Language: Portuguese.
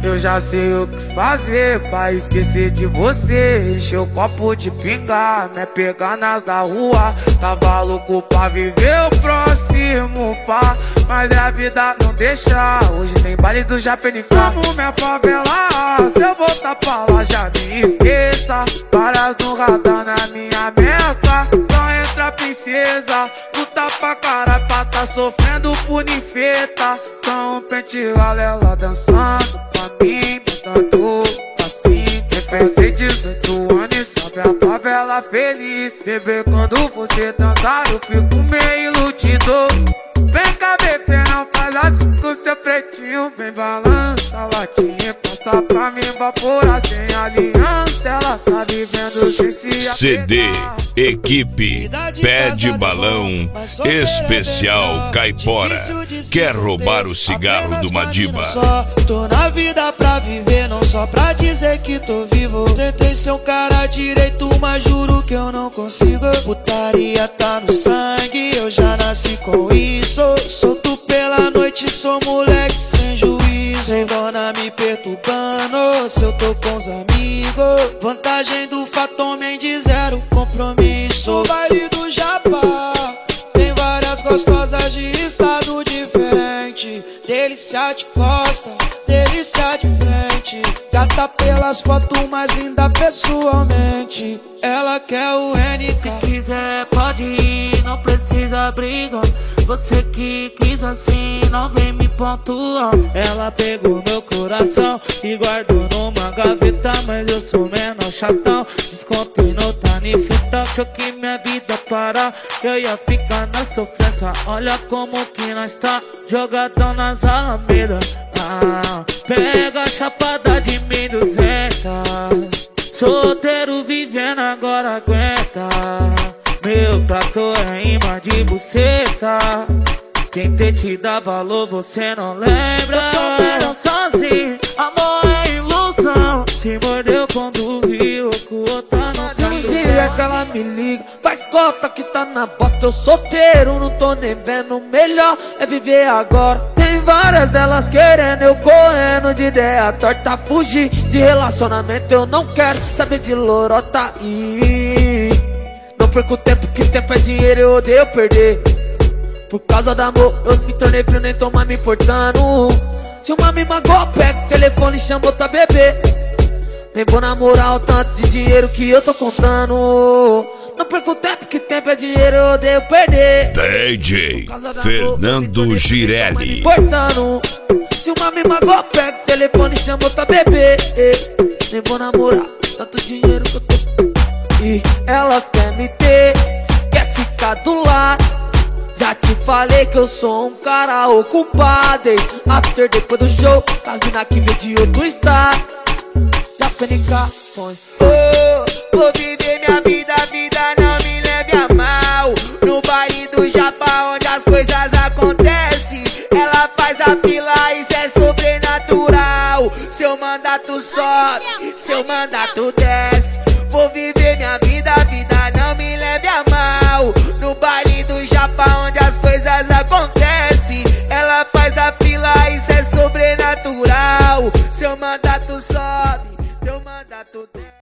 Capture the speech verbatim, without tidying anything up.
Eu já sei o que fazer pra esquecer de você. Encher o copo de pingar, me pegar nas da rua. Tava louco pra viver o próximo pá, mas a vida não deixa. Hoje tem baile do Japenicá. Como minha favela, se eu voltar pra lá já me esqueça. Várias no radar na minha meca. Só entra princesa, luta pra cara pra tá sofrendo por ninfeta. Só um pente ela dançando pra mim, botando assim. Eu pensei dezoito anos e sabe a favela feliz. Bebê, quando você dançar eu fico meio iludido. Vem cá, bebê, não faz assim com seu pretinho. Vem balança a latinha, passa pra mim evaporar sem aliança. Ela tá vivendo sem se apegar. C D Equipe Pede Balão Especial Caipora. Quer roubar o cigarro do Madiba? Só tô na vida pra viver, não só pra dizer que tô vivo. Tentei ser um cara direito, mas juro que eu não consigo. Putaria tá no sangue, eu já nasci com isso. Solto pela noite, sou moleque sem juízo. Sem dona me perturbando, se eu tô com os amigos. Vantagem do fato, de zero compromisso. No baile do Japa tem várias gostosas de estado diferente. Delícia de costa, delícia de frente. Gata pelas fotos, mais linda pessoalmente. Ela quer o N K. Se quiser pode ir, não precisa brigar. Você que quis assim, não vem me pontuar. Ela pegou meu coração e guardou numa gaveta, mas eu sou menor chatão. Descontei no tanifita, achou que minha vida parar, que eu ia ficar na sofrência. Olha como que nós tá, jogadão nas alamedas. Ah, pega a chapada de mil e duzentos. Solteiro vivendo agora aguenta. Meu trator é imã de buceta. Tentei te dar valor, você não lembra. Eu tô vendo sozinho, amor é ilusão. Se mordeu quando viu que o outro não tem. Dias que ela me liga, faz cota que tá na bota. Eu solteiro, não tô nem vendo. Melhor é viver agora. Tem várias delas querendo, eu correndo de ideia torta. Fugir de relacionamento, eu não quero saber de lorota. E não perco tempo, que tempo é dinheiro, eu odeio perder. Por causa do amor, eu me tornei frio, nem tô mais me importando. Se uma me magoa, pega o telefone e chama outra bebê. Nem vou namorar o tanto de dinheiro que eu tô contando. Não perco tempo, que tempo é dinheiro, eu odeio perder. D J Fernando Girelli. Se uma me magoa, pega o telefone e chama outra bebê. Nem vou namorar tanto dinheiro que eu tô. E elas querem me ter, quer ficar do lado. Já te falei que eu sou um cara ocupado. After depois do show, as mina que veio de outro estado. Já penica, põe. Oh, vou viver minha vida, a vida não me leve a mal. No baile do Japa, onde as coisas acontecem, ela faz a fila, isso é sobrenatural. Seu mandato sobe, seu mandato desce.